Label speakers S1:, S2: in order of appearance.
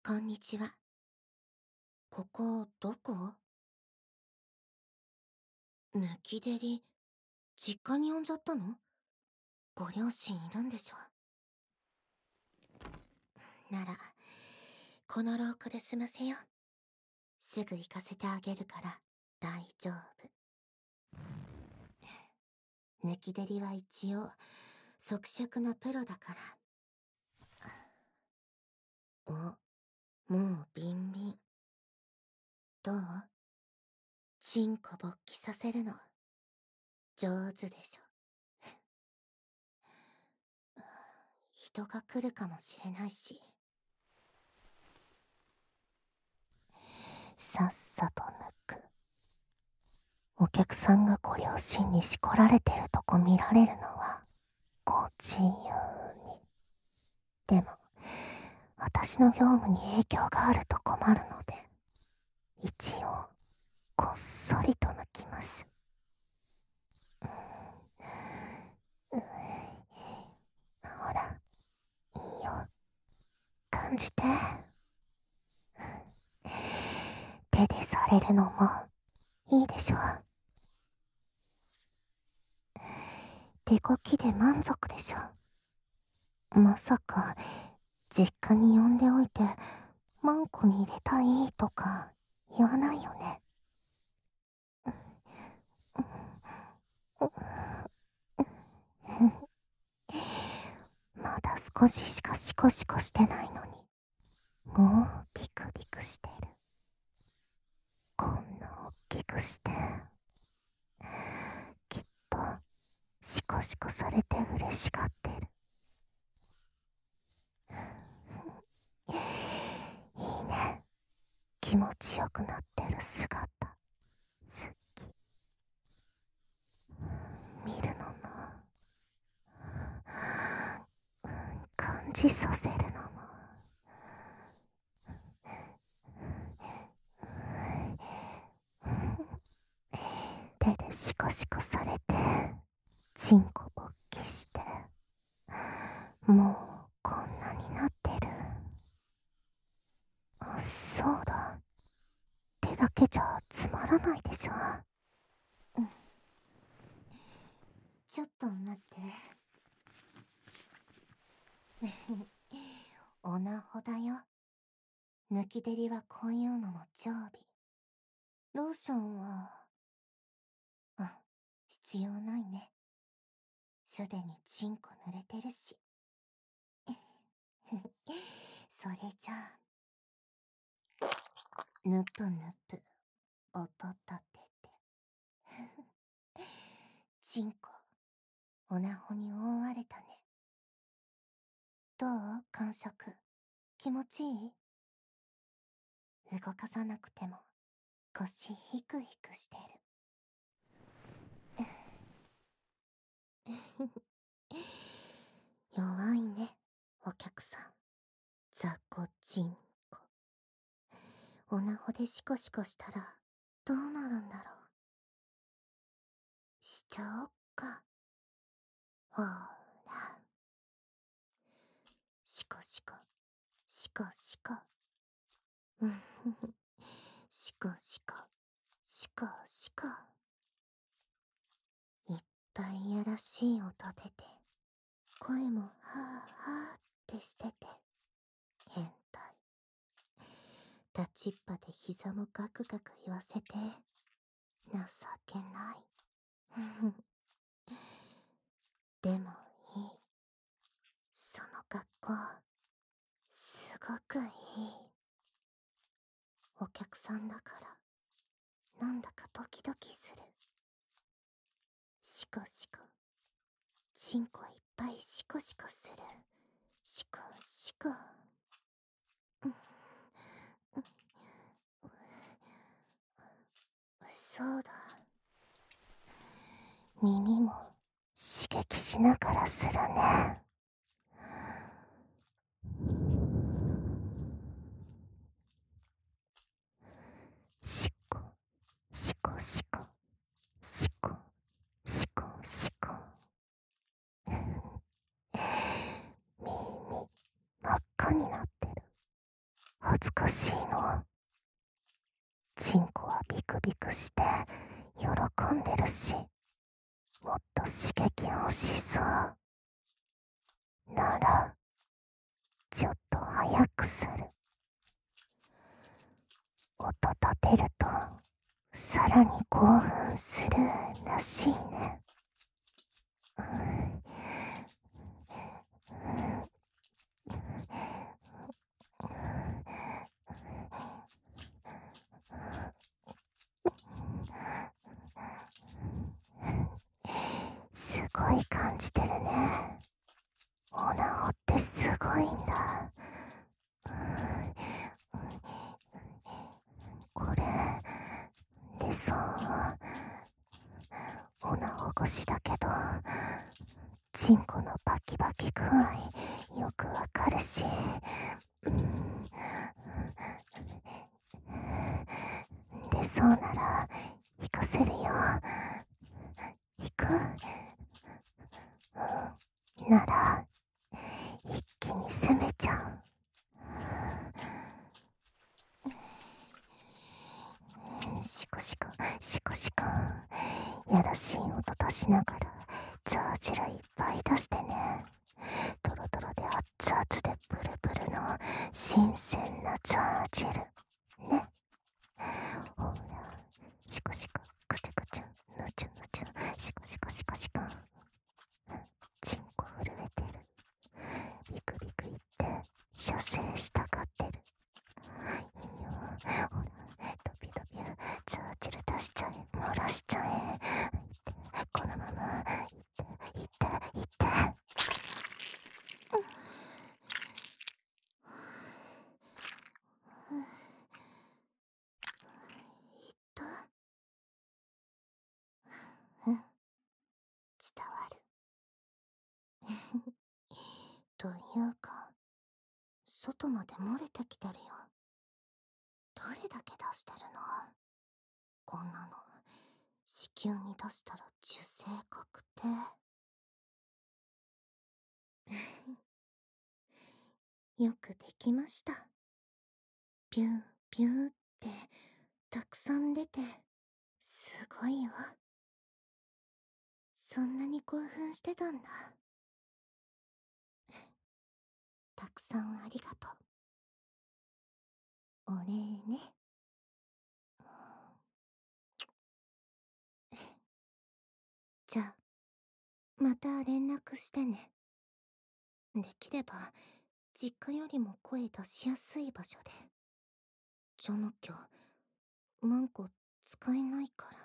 S1: こんにちは。ここ、どこ？抜きデリ、実家に呼んじゃったの？ご両親いるんでしょ？なら、この廊下で済ませよう。すぐ行かせてあげるから大丈夫。抜きデリは一応、即尺のプロだから。もうビンビン。どう？チンコ勃起させるの上手でしょ？人が来るかもしれないし。さっさと抜く。お客さんがご両親にしこられてるとこ見られるのはご自由に。でも私の業務に影響があると困るので、一応こっそりと抜きます。ほら、いいよ、感じて。手でされるのもいいでしょ？手こきで満足でしょ？まさか実家に呼んでおいてマンコに入れたいとか言わないよね？まだ少ししかシコシコしてないのに、もうビクビクしてる。こんな大きくして、きっとシコシコされて嬉しがってる。いいね。気持ちよくなってる姿、好き。見るのも、感じさせるのも。手でシコシコされて、チンコ勃起して、もうこんなになってる。そうだ。手だけじゃつまらないでしょ。ちょっと待って。オナホだよ。抜きデリはこういうのも常備。ローションは、必要ないね。すでにチンコ濡れてるし。それじゃあ、ぬぷぬぷ、音立てて。チンコ、オナホに覆われたね。どう？感触。気持ちいい？動かさなくても腰ヒクヒクしてる。弱いね、お客さん。雑魚チンコ。オナホでシコシコしたらどうなるんだろう。しちゃおっか。ほーら。シコシコ、シコシコ。うんふふ。シコシコ、シコシコ。いっぱいやらしい音出て、声もはぁはぁってしてて、変態。立ちっぱで膝もガクガク言わせて、情けない。でもいい。その格好、すごくいい。お客さんだから、なんだかドキドキする。シコシコ。チンコいっぱいシコシコする。シコシコ。そうだ。耳も刺激しながらするね。シコ、シコシコ、シコ、シコシコ。耳、真っ赤になってる。初の？チンコはビクビクして喜んでるし、もっと刺激欲しそう。なら、ちょっと早くする。音立てると、さらに興奮するらしいね。すごい感じてるね。オナホってすごいんだ。これ、理想は、オナホ越しだけど、チンコのバキバキ具合、よくわかるし、出そうなら、引かせるよ。引く？なら、一気に攻めちゃう。シコシコ、シコシコ。やらしい音出しながら、ザージルいっぱい出してね。トロトロで熱々でブルブルの新鮮なザージル。ね。ほら、シコシコ、クチュクチュ、ヌチュヌチュ、シコシコシコシコ。チンコ震えてる。ビクビク言って、射精したがってる。ほら、ドビドビ、ザージル出しちゃえ、漏らしちゃえ。このまま、いって、いって。いった。うん、伝わる。というか、外まで漏れてきてるよ。どれだけ出してるの？こんなの、子宮に出したら受精確定。よくできました。ピューピューってたくさん出て、すごいわ。そんなに興奮してたんだ。たくさんありがとう。お礼ね。じゃあ、また連絡してね。できれば、実家よりも声出しやすい場所で。じゃなきゃ、マンコ使えないから。